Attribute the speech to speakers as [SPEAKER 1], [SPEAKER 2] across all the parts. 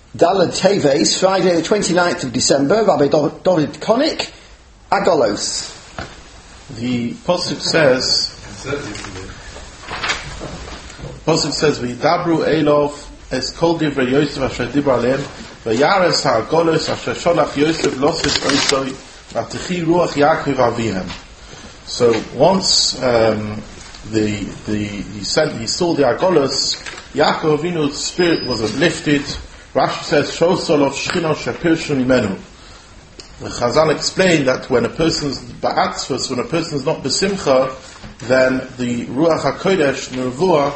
[SPEAKER 1] Daled Teves, Friday the 29th of December, Rabbi David Konik, Agolos.
[SPEAKER 2] The Pasuk says, V'yidabru Elov es kol divrei Yosef asher dibra aleim, v'yares ha'agolos asher sholach Yosef losis oisoi, v'atichi ruach Yaakov avihem. So once he saw the Agolos, Yaakov Avinu's spirit was uplifted. Rashi says, Shosol of Shchino Shapirshun Imenu. The Chazal explained that when a person's ba'atzvus, when a person's not besimcha, then the Ruach HaKodesh, Nevuah,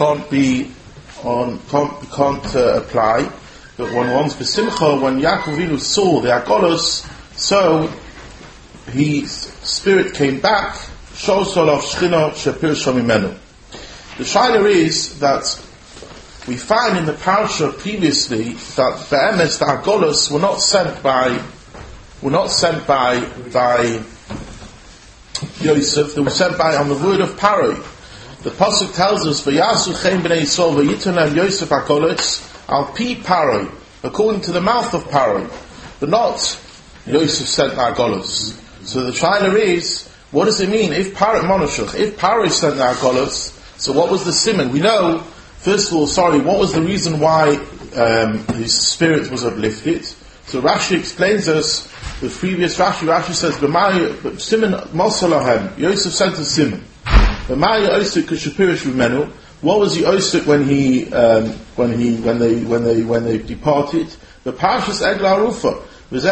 [SPEAKER 2] can't apply. But when one's besimcha, when Yaakov Avinu saw the Agolos, so his spirit came back, Shosol of Shchino Shapirshun Imenu. The shaila is that we find in the parasha previously that Be'emes, the Agolos, were not sent by Yosef, they were sent by on the word of Paroi. The pasuk tells us, "V'yasu chen b'nei Yisrael v'yitanam Yosef Agolos al pi Paroi," according to the mouth of Paroi, but not Yosef sent the Agolos. So the shaila is, what does it mean if Paroi sent the Agolos? So what was the siman? We know. First of all, what was the reason why his spirit was uplifted? So Rashi explains us, the previous Rashi says, Simon Mosalahem, Yosef said to Simon, what was the Osuk when they departed? The Parshas Eglah Rufa,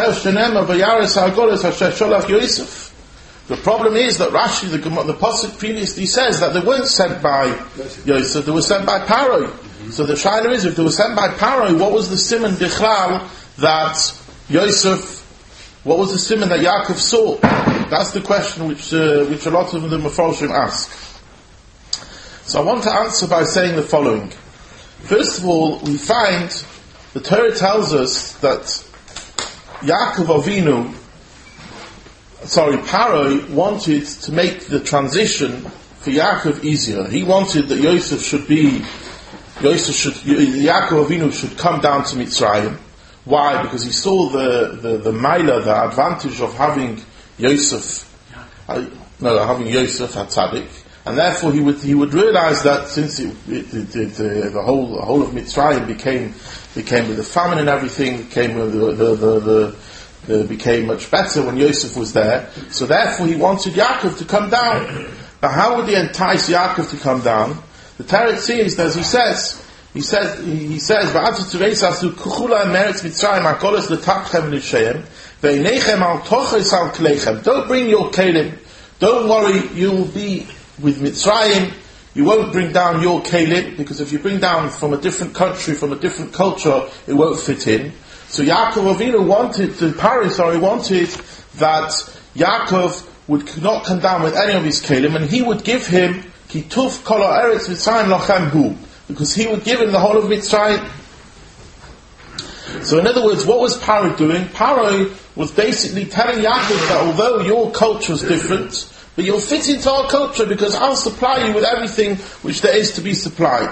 [SPEAKER 2] Yosef. The problem is that Rashi, the pasuk previously says that they weren't sent by Yosef, they were sent by Paroi. So the shaila is, if they were sent by Paroi, what was the siman bichlal that Yosef, what was the siman that Yaakov saw? That's the question which a lot of the Mefarshim ask. So I want to answer by saying the following. First of all, we find, the Torah tells us that Paroi wanted to make the transition for Yaakov easier. He wanted that Yaakov Avinu should come down to Mitzrayim. Why? Because he saw the Maila, the advantage of having Yosef HaTzadik, and therefore he would realize that since the whole of Mitzrayim became with the famine and everything, became much better when Yosef was there. So therefore he wanted Yaakov to come down. But how would he entice Yaakov to come down? The Torah says, as he says, don't bring your kelim. Don't worry, you'll be with Mitzrayim. You won't bring down your kelim, because if you bring down from a different country, from a different culture, it won't fit in. So Yaakov Avinu wanted that Yaakov would not come down with any of his kelim, and he would give him kituf kol ha'eretz Mitzrayim lachem hu, because he would give him the whole of Mitzrayim. So in other words, what was Paroi doing? Paroi was basically telling Yaakov that although your culture is different, but you'll fit into our culture because I'll supply you with everything which there is to be supplied.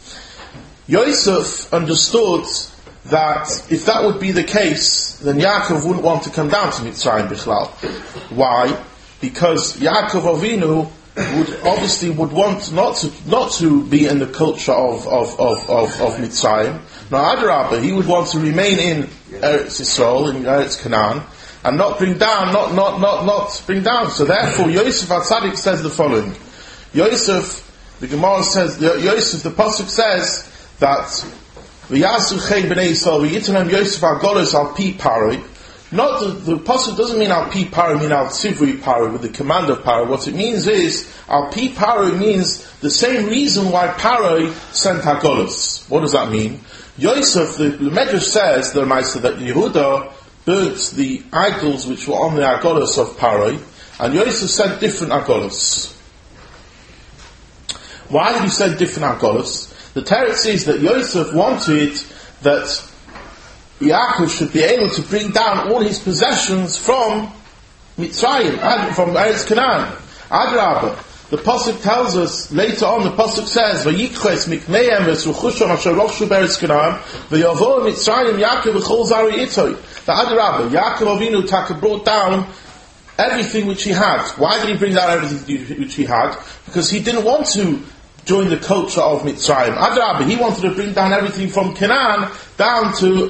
[SPEAKER 2] Yosef understood that if that would be the case, then Yaakov wouldn't want to come down to Mitzrayim Bichlal. Why? Because Yaakov Avinu would want not to be in the culture of Mitzrayim. Now, Adrabah, he would want to remain in Eretz Yisrael, in Eretz Canaan, and not bring down. So therefore, Yosef HaTzadik says the following. The Gemara says, the pasuk says that V'yasu chen b'nei Yisrael v'yitanam Yosef Agolos al pi Paroi. Not the pasuk doesn't mean al pi Paroi, mean al tzivui Paroi, with the command of Paroi. What it means is al pi Paroi means the same reason why Paroi sent Agolos. What does that mean? Yosef, the Medrash says that Yehuda burnt the idols which were on the Agolos of Paroi, and Yosef sent different Agolos. Why did he send different Agolos? The Torah says that Yosef wanted that Yaakov should be able to bring down all his possessions from Mitzrayim, from Eretz Canaan. Adrabah. the pasuk tells us later on. The pasuk says, "Vayikches mikmeim v'suchusham asher rochshu beretz Canaan v'yavo Mitzrayim Yaakov v'chol zari itoi." The Adarabah, Yaakov Avinu Taka brought down everything which he had. Why did he bring down everything which he had? Because he didn't want to join the culture of Mitzrayim. Adarabah, he wanted to bring down everything from Canaan down to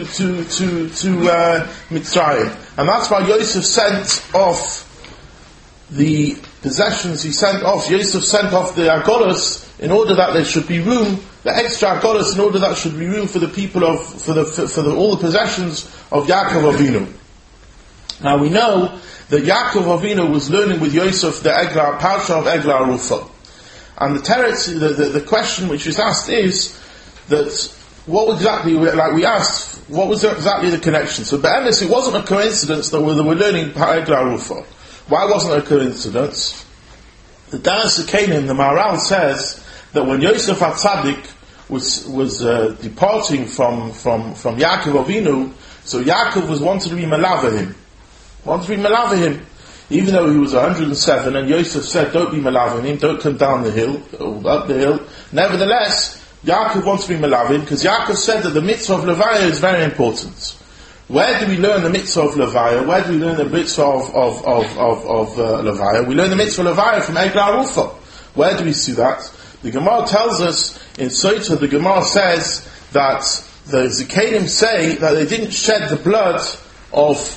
[SPEAKER 2] Mitzrayim, and that's why Yosef sent off the possessions. Yosef sent off the agolos in order that there should be room, the extra agolos, in order that there should be room for the people of, all the possessions of Yaakov Avinu. Now we know that Yaakov Avinu was learning with Yosef the Parsha of Eglah Arufah. And the question which is asked is that what exactly, like we asked, what was exactly the connection? So Be'emes, it wasn't a coincidence that we were learning Eglah Arufah. Why wasn't it a coincidence? The Daras HaKenim, the Maharal says that when Yosef HaTzadik was departing from Yaakov Avinu, so Yaakov wanted to be Malava him. Even though he was 107, and Yosef said, don't be Malavin him, don't come down the hill, or up the hill. Nevertheless, Yaakov wants to be Malavin, because Yaakov said that the mitzvah of Levaya is very important. Where do we learn the mitzvah of Levaya? Where do we learn the mitzvah of Levaya? We learn the mitzvah of Levaya from Eglah Arufah. Where do we see that? The Gemara tells us, in Sotah, the Gemara says that the Zikanim say that they didn't shed the blood of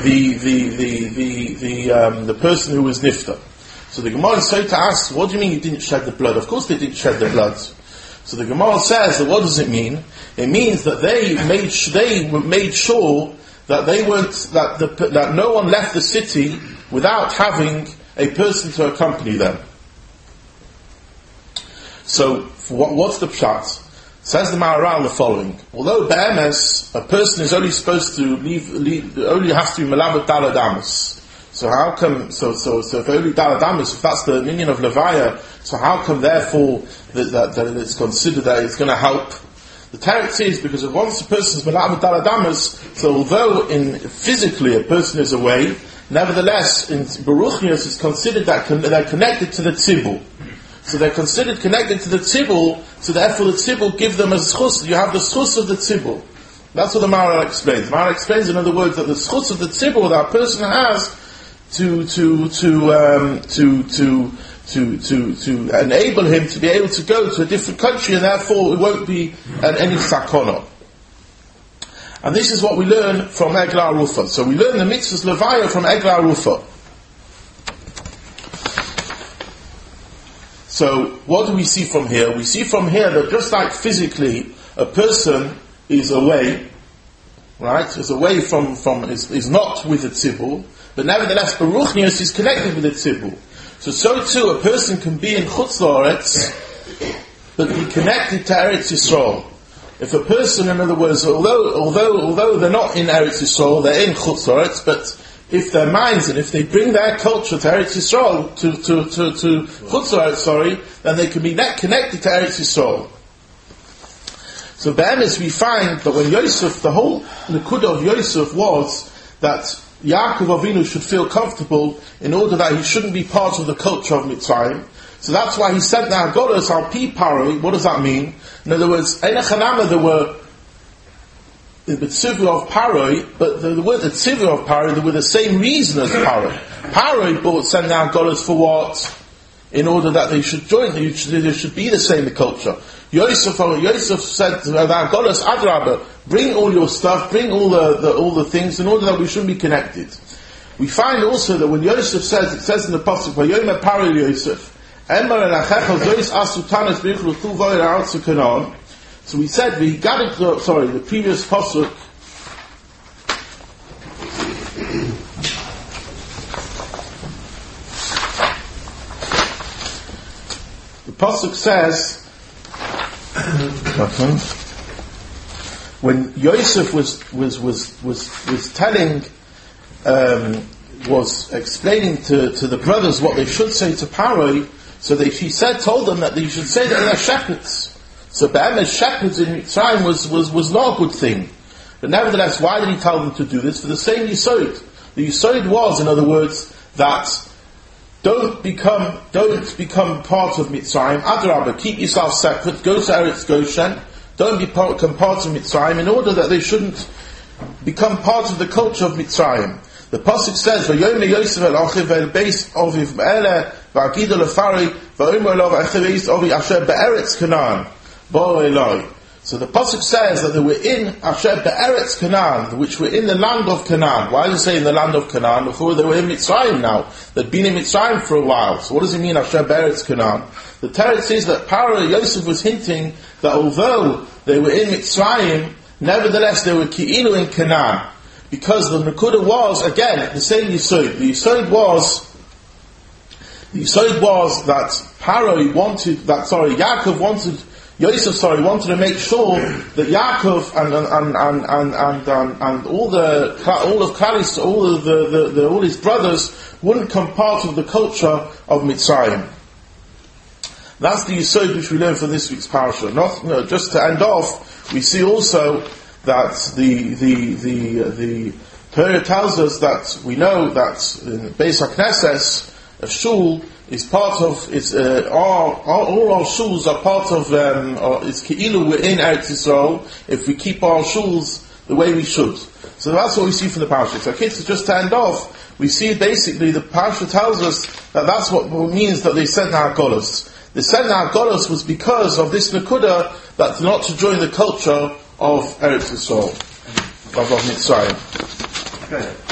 [SPEAKER 2] the person who was nifta. So the Gemara Sotah asks, what do you mean you didn't shed the blood? Of course they didn't shed the blood. So the Gemara says that what does it mean? It means that they made sure that that no one left the city without having a person to accompany them. So what's the pshat? Says the Maharal the following: although be'emes a person is only supposed to only has to be melamed daladamus. So how come? So if only daladamus, if that's the minion of levaya, so how come therefore that it's considered that it's going to help? The teretz is because if once a person is melamed daladamus, so although physically a person is away, nevertheless in Baruchnius it's considered that they're connected to the tzibur. So they're considered connected to the tzibur, so therefore the tzibur give them a schus. You have the schus of the tzibur. That's what the Maharal explains. The Maharal explains, in other words, that the schus of the tzibur that a person has to enable him to be able to go to a different country, and therefore it won't be any sakona. And this is what we learn from Eglah Arufah. So we learn the mitzvahs levaya from Eglah Arufah. So, what do we see from here? We see from here that just like physically, a person is away, right? Is away is not with the tzibur, but nevertheless, Baruchnius is connected with the tzibur. So too, a person can be in Chutz La'aretz, but be connected to Eretz Yisrael. If a person, in other words, although they're not in Eretz Yisrael, they're in Chutz La'aretz, but if their minds and if they bring their culture to Eretz Yisrael, to Chutz La'aretz, then they can be connected to Eretz Yisrael. So be'emes we find that when Yosef, the whole nekuda of Yosef was that Yaakov Avinu should feel comfortable in order that he shouldn't be part of the culture of Mitzrayim. So that's why he sent the Agolos al Pi Paroi. What does that mean? In other words, Einachanama there were the tzivur of Paroi, but the word the tzivur of Paroi, they were the same reason as Paroi. Paroi sent the Agolos for what? In order that they should join, they should be the same culture. Yosef said to the Agolos, Adrabah, bring all your stuff, bring all the things, in order that we shouldn't be connected. We find also that when Yosef says, it says in the pasuk, Vayomer Paroi Yosef, Emar elachecha zois asutanas b'yichlu tuvoy la'artz Canaan. So we said the previous pasuk. The pasuk says when Yosef was telling, was explaining to the brothers what they should say to Paroi. So told them that they should say that they're shepherds. So be'emes shepherds in Mitzrayim was not a good thing. But nevertheless, why did he tell them to do this? For the same Yisod. The Yisod was, in other words, that don't become part of Mitzrayim. Adrabah, keep yourself separate. Go to Eretz Goshen. Don't become part of Mitzrayim, in order that they shouldn't become part of the culture of Mitzrayim. The pasuk says, "Vayomer Yosef el achiv el beis aviv me'eleh v'agidu lefari v'omer lo v'achiv avi asher be'eretz Canaan bo eloi." So the pasuk says that they were in Asher be'eretz Canaan, which were in the land of Canaan. Why does it say in the land of Canaan? Before they were in Mitzrayim now. They'd been in Mitzrayim for a while. So what does it mean, Asher be'eretz Canaan? The Torah says that Paro Yosef was hinting that although they were in Mitzrayim, nevertheless they were ki'ilu in Canaan. Because the Nakuda was, again, the same Yisod. The Yisod was that Yaakov wanted, Yosef wanted to make sure that Yaakov and all his brothers wouldn't come part of the culture of Mitzrayim. That's the Yisod which we learn from this week's parasha. Just to end off, we see also that the Torah tells us that we know that in Beis HaKnesses, a shul is part of, all our shuls are part of, it's Ke'ilu, we're in Eretz Yisrael, if we keep our shuls the way we should. So that's what we see from the parasha. So just to end off, we see basically the parasha tells us that that's what means that they sent Ha'golos. They sent Ha'golos was because of this Nakuda, that not to join the culture of Eretz Yisrael, of Mitzrayim.
[SPEAKER 1] Okay.